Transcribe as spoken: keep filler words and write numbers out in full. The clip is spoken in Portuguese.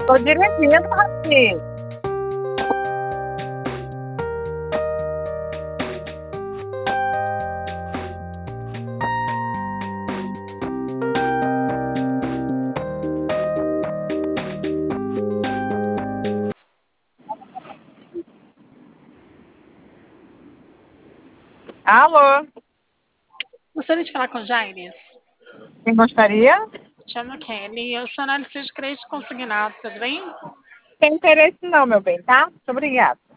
Tô dirigindo, Raci. Alô, Gostaria de falar com o Jaires. quem gostaria? Chama Kelly. Eu sou analista de crédito consignado, tudo bem? Tem interesse não, meu bem, tá? Muito obrigada.